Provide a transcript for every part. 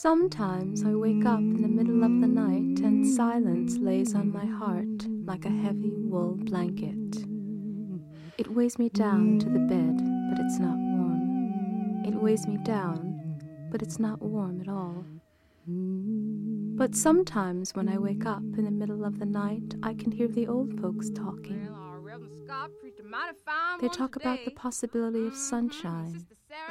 Sometimes I wake up in the middle of the night and silence lays on my heart like a heavy wool blanket. It weighs me down to the bed, but it's not warm. It weighs me down, but it's not warm at all. But sometimes when I wake up in the middle of the night, I can hear the old folks talking. They talk about the possibility of sunshine.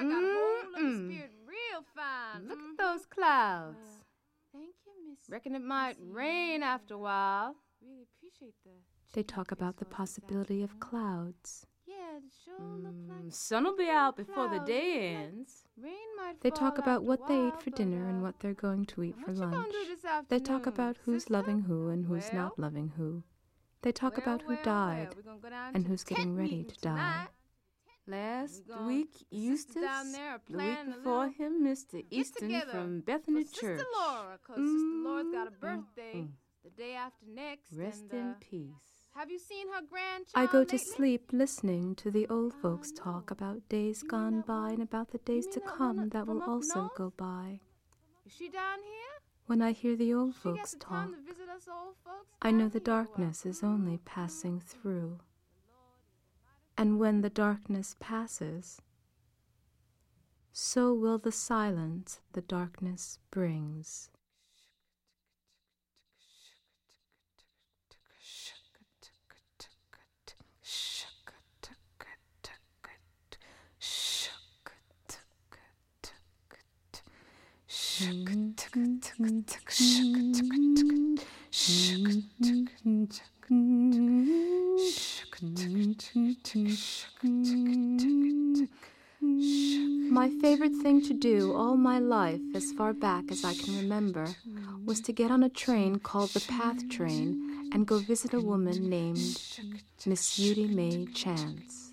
Look at those clouds. Thank you, Miss. Reckon it might rain after a while. Really appreciate the. They talk about the possibility of clouds. Yeah, it sure look like. Sun'll be out before the day ends. Rain might. They fall talk about after what a they while, eat for but, dinner and what they're going to eat for what you lunch. gonna do this They talk afternoon, about who's sister? loving who and who's not loving who. They talk about who died We're gonna go down and to who's the getting tent ready meeting to die. tonight. Last We gonna- week, the Eustace, sisters down there are the week planning a before little him, Mr. get Easton together from for Bethany Sister Church. Laura, 'cause Sister Laura's got a birthday the day after next. Rest and, in peace. Have you seen her grandchild I go to lately? sleep listening to the old folks talk about days gone by and about the days to mean that come one that from will up also north? go by. Is she down here? When I hear the old She gets folks the time talk, to visit us old folks I know down the here, or what? darkness is only passing through. And when the darkness passes, so will the silence the darkness brings. My favorite thing to do all my life, as far back as I can remember, was to get on a train called the Path Train and go visit a woman named Miss Eudy Mae Chance.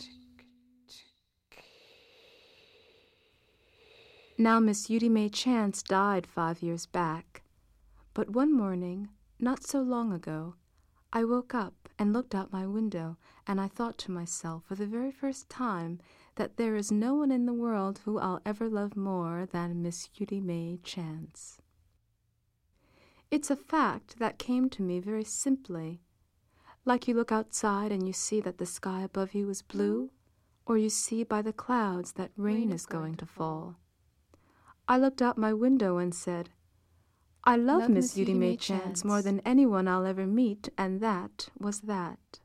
Now, Miss Eudy Mae Chance died 5 years back, but one morning, not so long ago, I woke up and looked out my window, and I thought to myself for the very first time that there is no one in the world who I'll ever love more than Miss Eudy Mae Chance. It's a fact that came to me very simply, like you look outside and you see that the sky above you is blue, or you see by the clouds that rain is going to fall. I looked out my window and said, I love Miss Eudy Mae Chance more than anyone I'll ever meet, and that was that.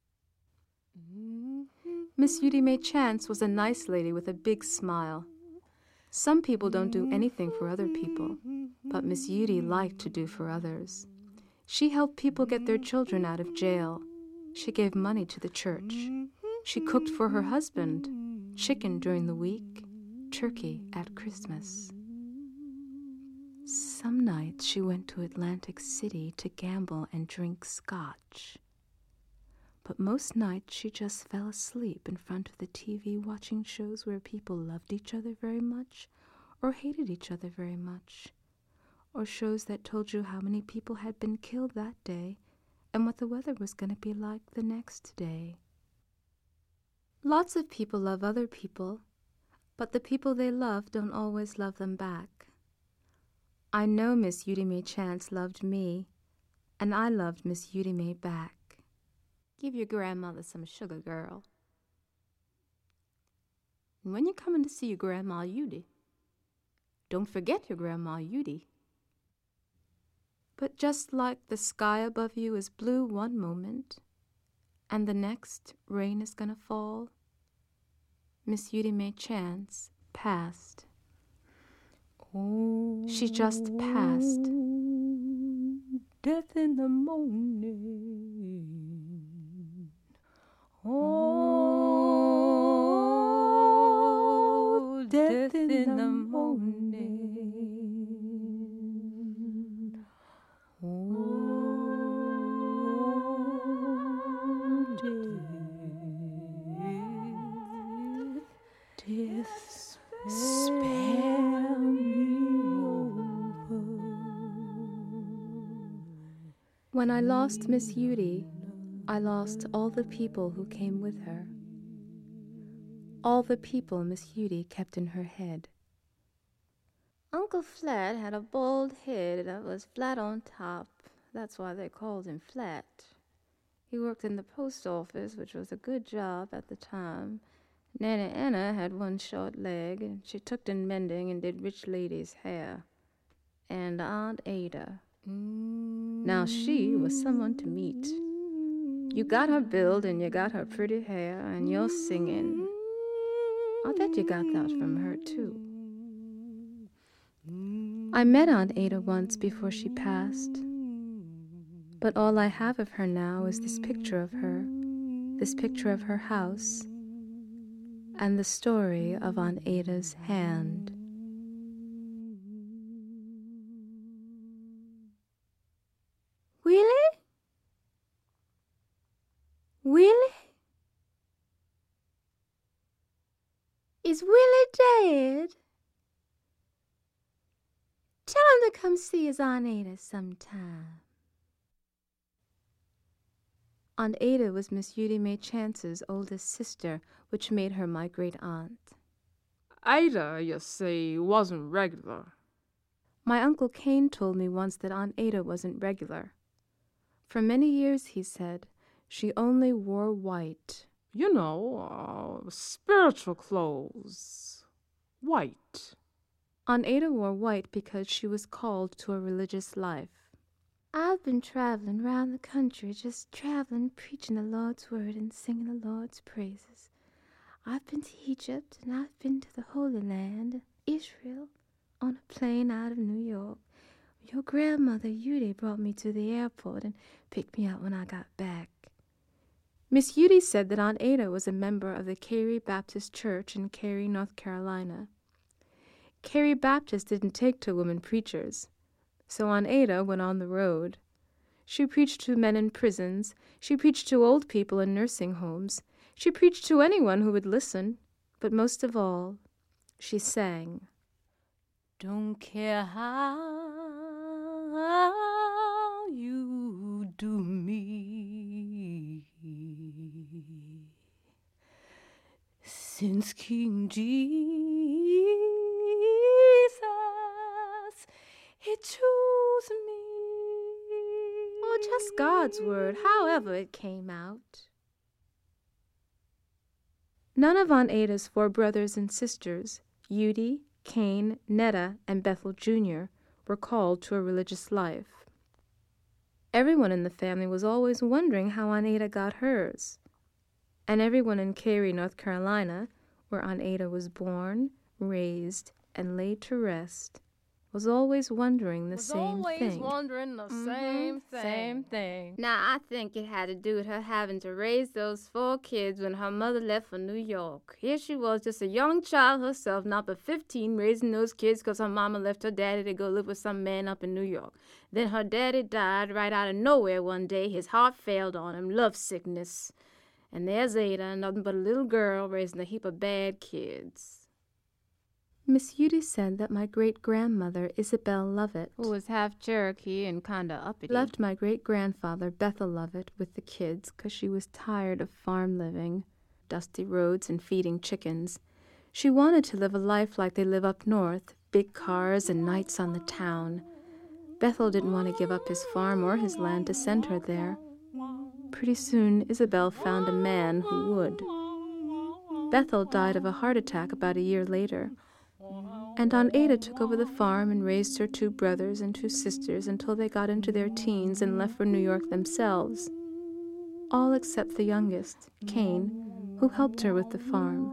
Miss Eudy Mae Chance was a nice lady with a big smile. Some people don't do anything for other people, but Miss Eudy liked to do for others. She helped people get their children out of jail. She gave money to the church. She cooked for her husband, chicken during the week, turkey at Christmas. Some nights she went to Atlantic City to gamble and drink scotch. But most nights she just fell asleep in front of the TV watching shows where people loved each other very much or hated each other very much, or shows that told you how many people had been killed that day and what the weather was going to be like the next day. Lots of people love other people, but the people they love don't always love them back. I know Miss Eudy Mae Chance loved me, and I loved Miss Eudy Mae back. Give your grandmother some sugar, girl. And when you're coming to see your Grandma Eudy, don't forget your Grandma Eudy. But just like the sky above you is blue one moment, and the next rain is gonna fall, Miss Eudy Mae Chance passed. Oh, She just passed. Death in the morning. Oh, death in the morning. Oh, death, spare me over. When I lost Miss Eudy, I lost all the people who came with her. All the people Miss Eudy kept in her head. Uncle Flat had a bald head that was flat on top. That's why they called him Flat. He worked in the post office, which was a good job at the time. Nanny Anna had one short leg, and she took in mending and did rich ladies' hair. And Aunt Ada. Now she was someone to meet. You got her build and you got her pretty hair and your singing. I bet you got that from her, too. I met Aunt Ada once before she passed. But all I have of her now is this picture of her, this picture of her house, and the story of Aunt Ada's hand. Willie? Willie? Is Willie dead? Tell him to come see his Aunt Ada sometime. Aunt Ada was Miss Eudy May Chance's oldest sister, which made her my great-aunt. Ada, you see, wasn't regular. My Uncle Cain told me once that Aunt Ada wasn't regular. For many years, he said, she only wore white. You know, spiritual clothes. White. Aunt Ada wore white because she was called to a religious life. I've been traveling round the country, just traveling, preaching the Lord's word and singing the Lord's praises. I've been to Egypt, and I've been to the Holy Land, Israel, on a plane out of New York. Your grandmother, Eudy, brought me to the airport and picked me up when I got back. Miss Eudy said that Aunt Ada was a member of the Cary Baptist Church in Cary, North Carolina. Cary Baptist didn't take to women preachers, so Aunt Ada went on the road. She preached to men in prisons. She preached to old people in nursing homes. She preached to anyone who would listen. But most of all, she sang. Don't care how you do me, since King Jesus, he chose me. Oh, just God's word, however it came out. None of Aunt Ada's 4 brothers and sisters, Eudy, Cain, Netta, and Bethel Jr., were called to a religious life. Everyone in the family was always wondering how Aunt Ada got hers. And everyone in Cary, North Carolina, where Aunt Ada was born, raised, and laid to rest, was always wondering the same thing. Wondering the same thing. Now, I think it had to do with her having to raise those 4 kids when her mother left for New York. Here she was, just a young child herself, not but 15, raising those kids because her mama left her daddy to go live with some man up in New York. Then her daddy died right out of nowhere one day. His heart failed on him, love sickness. And there's Ada, nothing but a little girl raising a heap of bad kids. Miss Eudy said that my great-grandmother, Isabel Lovett, who was half Cherokee and kinda uppity, left my great-grandfather, Bethel Lovett, with the kids 'cause she was tired of farm living, dusty roads, and feeding chickens. She wanted to live a life like they live up north, big cars and nights on the town. Bethel didn't want to give up his farm or his land to send her there. Pretty soon, Isabel found a man who would. Bethel died of a heart attack about a year later. And Aunt Ada took over the farm and raised her 2 brothers and 2 sisters until they got into their teens and left for New York themselves. All except the youngest, Cain, who helped her with the farm.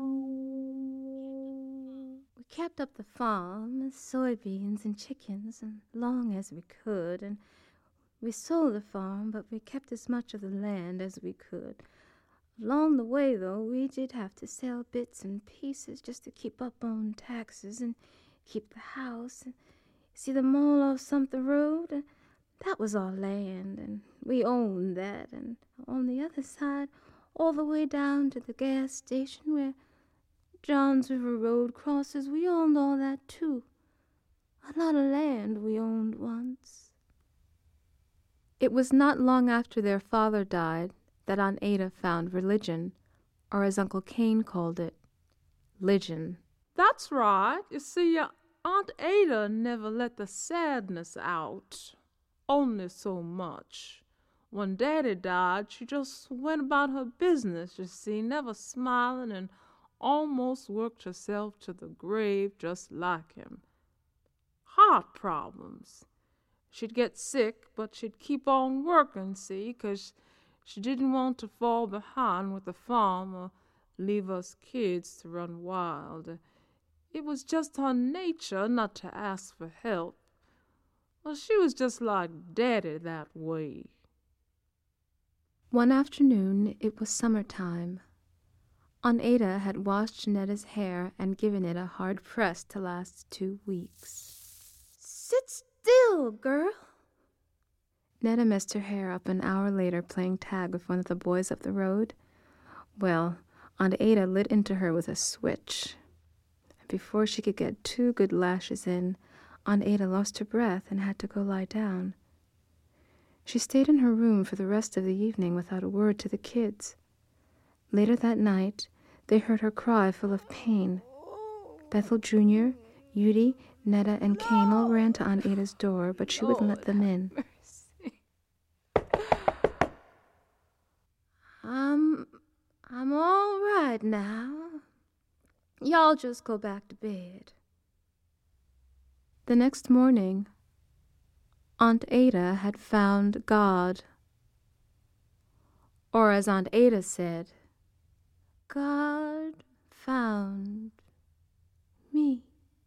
We kept up the farm, soybeans and chickens, as long as we could, and we sold the farm, but we kept as much of the land as we could. Along the way, though, we did have to sell bits and pieces just to keep up on taxes and keep the house and see the mall off Sumter Road. And that was our land, and we owned that. And on the other side, all the way down to the gas station where Johns River Road crosses, we owned all that, too. A lot of land we owned once. It was not long after their father died that Aunt Ada found religion, or as Uncle Cain called it, "ligion." That's right. You see, Aunt Ada never let the sadness out, only so much. When Daddy died, she just went about her business, you see, never smiling, and almost worked herself to the grave just like him. Heart problems. She'd get sick, but she'd keep on working, see, 'cause she didn't want to fall behind with the farm or leave us kids to run wild. It was just her nature not to ask for help. Well, she was just like Daddy that way. One afternoon, it was summertime. Aunt Ada had washed Netta's hair and given it a hard press to last 2 weeks. Sit still, girl. Netta messed her hair up an hour later playing tag with one of the boys up the road. Well, Aunt Ada lit into her with a switch. Before she could get 2 good lashes in, Aunt Ada lost her breath and had to go lie down. She stayed in her room for the rest of the evening without a word to the kids. Later that night, they heard her cry full of pain. Bethel Jr., Udi, Netta, and Kane all ran to Aunt Ada's door, but she wouldn't let them in. I'm all right now. Y'all just go back to bed. The next morning, Aunt Ada had found God. Or as Aunt Ada said, God found me.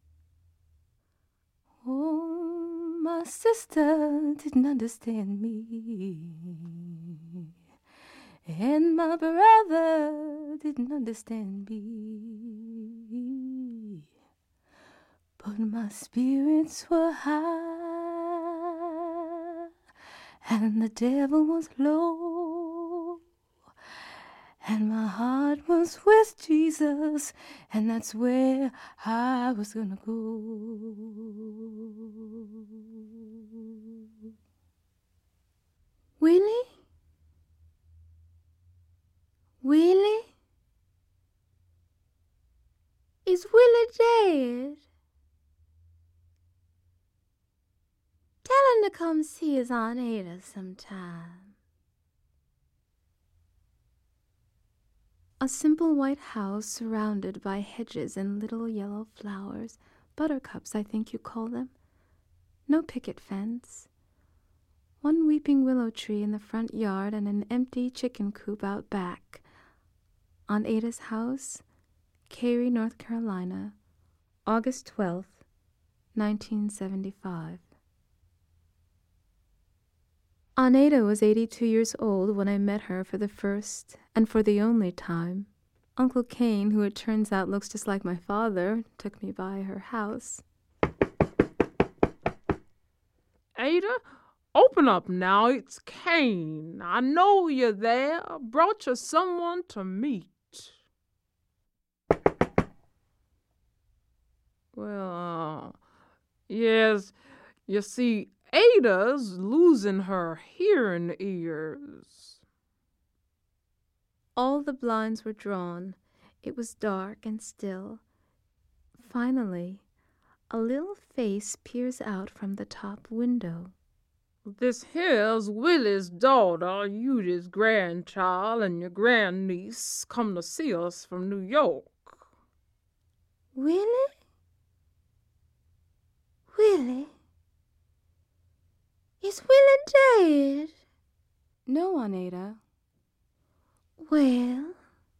Oh, my sister didn't understand me, and my brother didn't understand me, but my spirits were high, and the devil was low, and my heart was with Jesus, and that's where I was gonna go. Willie? Willie? Is Willie dead? Tell him to come see his Aunt Ada sometime. A simple white house surrounded by hedges and little yellow flowers, buttercups I think you call them. No picket fence. One weeping willow tree in the front yard and an empty chicken coop out back. Aunt Ada's house, Cary, North Carolina, August 12th, 1975. Aunt Ada was 82 years old when I met her for the first and for the only time. Uncle Kane, who it turns out looks just like my father, took me by her house. Ada, open up now. It's Kane. I know you're there. Brought you someone to meet. Well, yes, you see, Ada's losing her hearing ears. All the blinds were drawn. It was dark and still. Finally, a little face peers out from the top window. This here's Willie's daughter, Udi's grandchild, and your grandniece come to see us from New York. Willie? Willie? Is Willie dead? No, Aunt Ada. Well,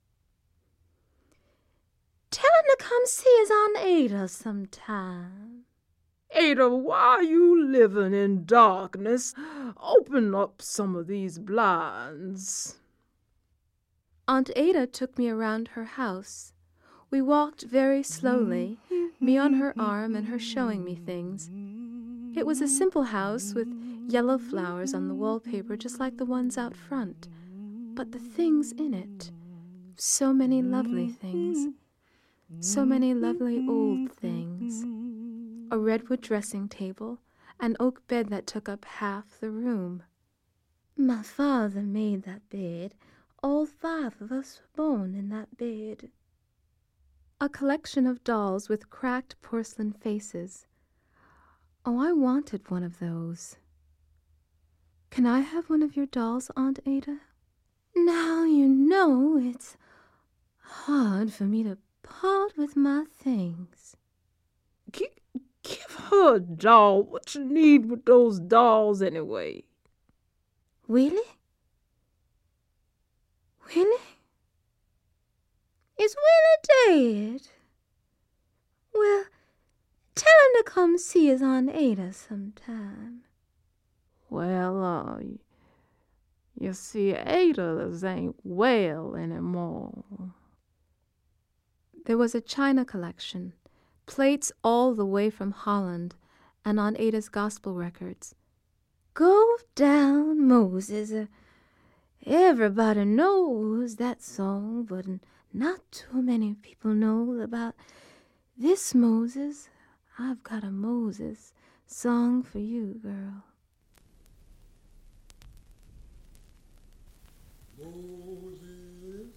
tell him to come see his Aunt Ada sometime. Ada, why are you living in darkness? Open up some of these blinds. Aunt Ada took me around her house. We walked very slowly, me on her arm and her showing me things. It was a simple house with yellow flowers on the wallpaper just like the ones out front. But the things in it, so many lovely things, so many lovely old things. A redwood dressing table, an oak bed that took up half the room. My father made that bed. All 5 of us were born in that bed. A collection of dolls with cracked porcelain faces. Oh, I wanted one of those. Can I have one of your dolls, Aunt Ada? Now you know it's hard for me to part with my things. Give her a doll. What you need with those dolls anyway? Willie? Willie? Is Willie dead? Well, tell him to come see his Aunt Ada sometime. Well, you see, Ada ain't well anymore. There was a china collection, plates all the way from Holland, and Aunt Ada's gospel records. Go down, Moses. Everybody knows that song, but not too many people know about this Moses. I've got a Moses song for you, girl. Moses,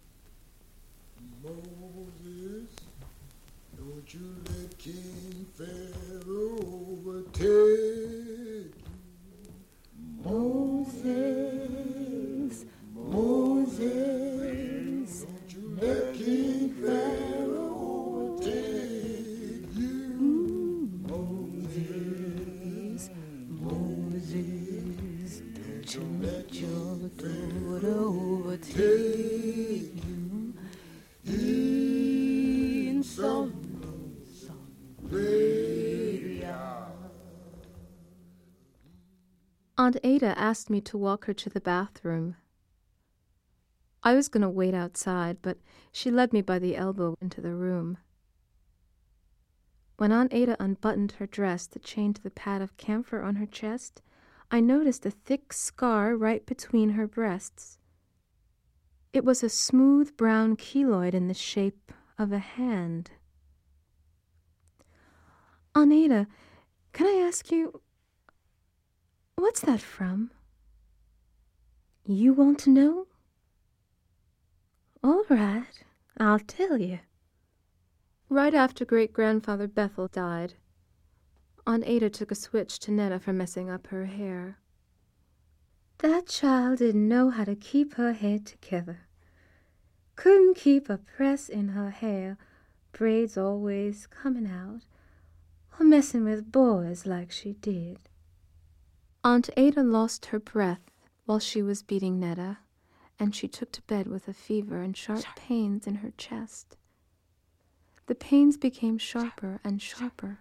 Moses, don't you let King Pharaoh overtake you. Moses, Moses, don't you let King Pharaoh overtake you. Moses, Moses, don't you let your daughter overtake you. In Solomon's graveyard. Aunt Ada asked me to walk her to the bathroom. I was going to wait outside, but she led me by the elbow into the room. When Aunt Ada unbuttoned her dress to change the pad of camphor on her chest, I noticed a thick scar right between her breasts. It was a smooth brown keloid in the shape of a hand. Aunt Ada, can I ask you, what's that from? You want to know? All right, I'll tell you. Right after great-grandfather Bethel died, Aunt Ada took a switch to Netta for messing up her hair. That child didn't know how to keep her head together. Couldn't keep a press in her hair, braids always coming out, or messing with boys like she did. Aunt Ada lost her breath while she was beating Netta, and she took to bed with a fever and sharp pains in her chest. The pains became sharper and sharper.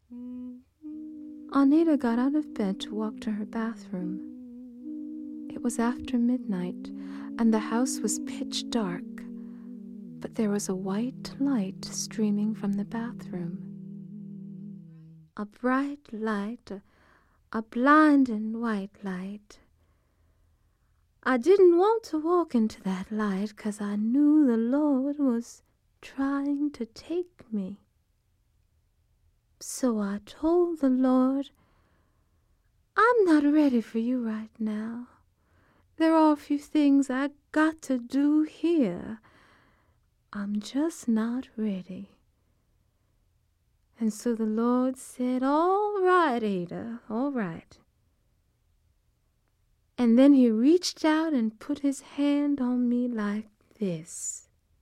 Aunt Ada got out of bed to walk to her bathroom. It was after midnight, and the house was pitch dark, but there was a white light streaming from the bathroom. A bright light, a blinding white light. I didn't want to walk into that light 'cause I knew the Lord was trying to take me. So I told the Lord, I'm not ready for you right now. There are a few things I got to do here. I'm just not ready. And so the Lord said, all right, Ada, all right. And then he reached out and put his hand on me like this.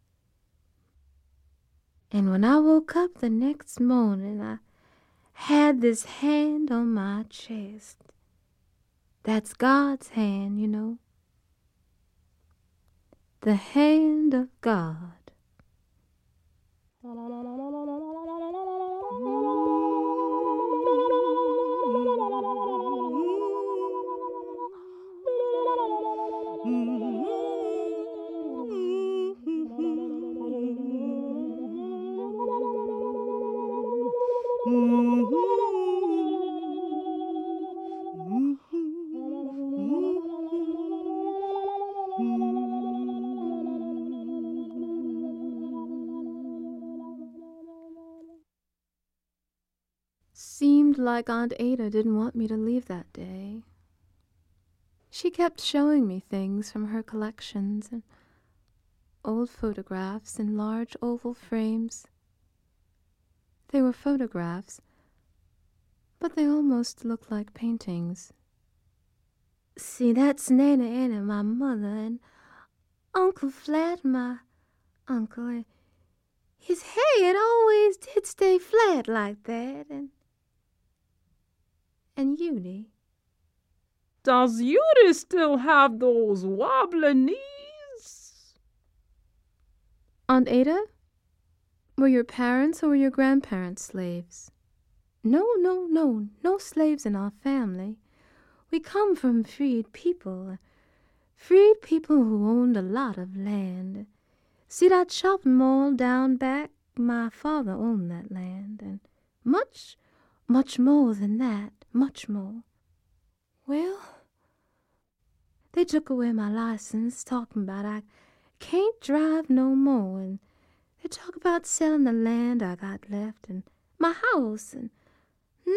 And when I woke up the next morning, I had this hand on my chest. That's God's hand, you know. The hand of God. Seemed like Aunt Ada didn't want me to leave that day. She kept showing me things from her collections, and old photographs in large oval frames. They were photographs, but they almost looked like paintings. See, that's Nana Anna, my mother, and Uncle Flat, my uncle. His hair always did stay flat like that, and Judy. Does Judy still have those wobbly knees? Aunt Ada, were your parents or were your grandparents slaves? No slaves in our family. We come from freed people who owned a lot of land. See that shopping mall down back? My father owned that land, and much more than that, much more. Well, they took away my license, talking about I can't drive no more, and they talk about selling the land I got left and my house, and no.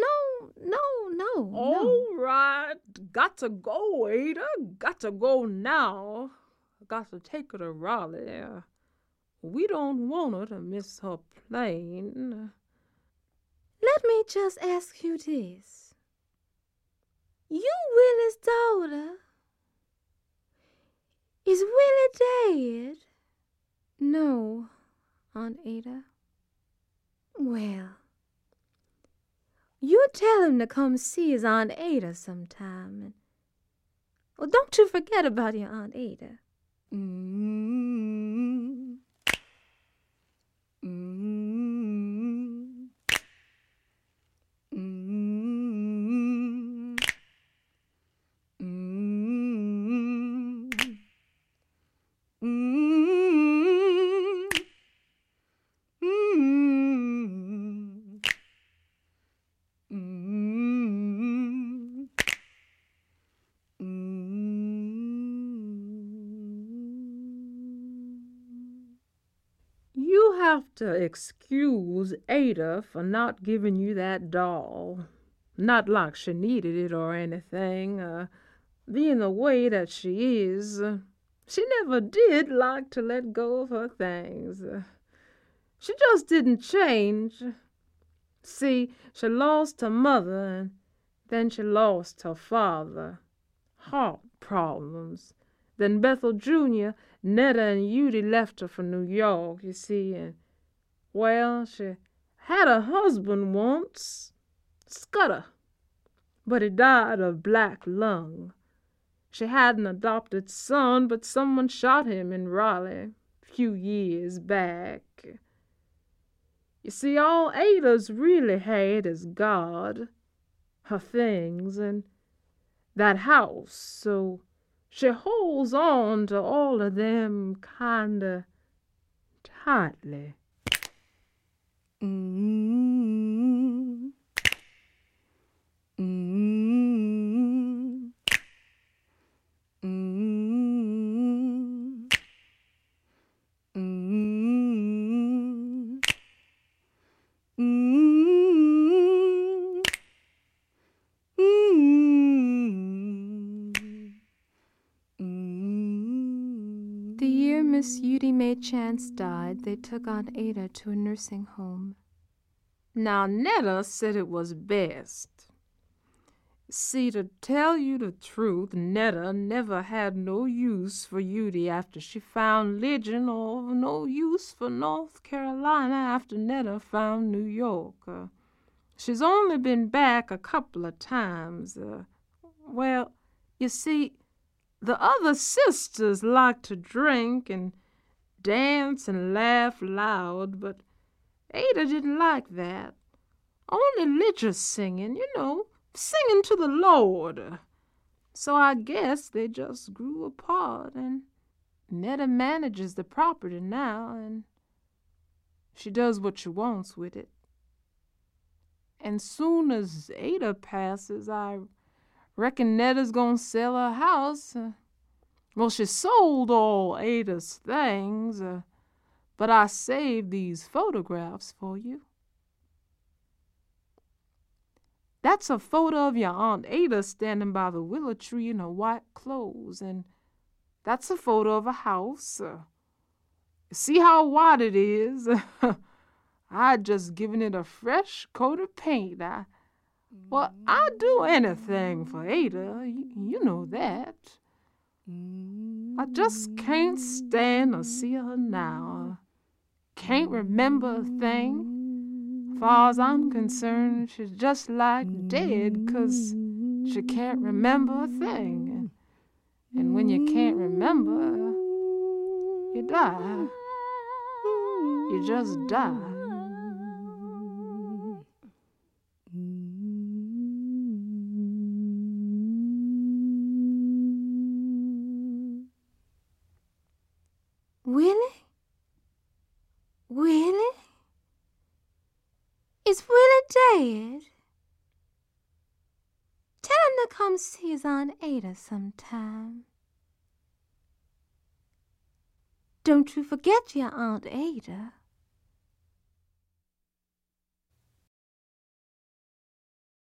All right, got to go, Ada. Got to go now. Got to take her to Raleigh. We don't want her to miss her plane. Let me just ask you this. You Willie's daughter? Is Willie dead? No, Aunt Ada. Well, you tell him to come see his Aunt Ada sometime. And, well, don't you forget about your Aunt Ada. You have to excuse Ada for not giving you that doll. Not like she needed it or anything. Being the way that she is, she never did like to let go of her things. She just didn't change. See, she lost her mother, and then she lost her father. Heart problems. Then Bethel Jr., Netta, and Judy left her for New York, you see, and, well, she had a husband once, Scudder, but he died of black lung. She had an adopted son, but someone shot him in Raleigh a few years back. You see, all Ada's really had is God, her things, and that house, so she holds on to all of them kinda tightly. The year Miss Judy May Chance died, they took Aunt Ada to a nursing home. Now, Netta said it was best. See, to tell you the truth, Netta never had no use for Judy after she found Legion, or no use for North Carolina after Netta found New York. She's only been back a couple of times. Well, you see, the other sisters liked to drink and dance and laugh loud, but Ada didn't like that. Only religious singing, singing to the Lord. So I guess they just grew apart, and Netta manages the property now, and she does what she wants with it. And soon as Ada passes, I reckon Netta's gonna sell her house. Well, she sold all Ada's things, but I saved these photographs for you. That's a photo of your Aunt Ada standing by the willow tree in her white clothes, and that's a photo of a house, See how wide it is? I just given it a fresh coat of paint. Well, I'd do anything for Ada. You know that. I just can't stand to see her now. Can't remember a thing. Far as I'm concerned, she's just like dead, 'cause she can't remember a thing. And when you can't remember, you die. You just die. Willie? Willie? Is Willie dead? Tell him to come see his Aunt Ada sometime. Don't you forget your Aunt Ada.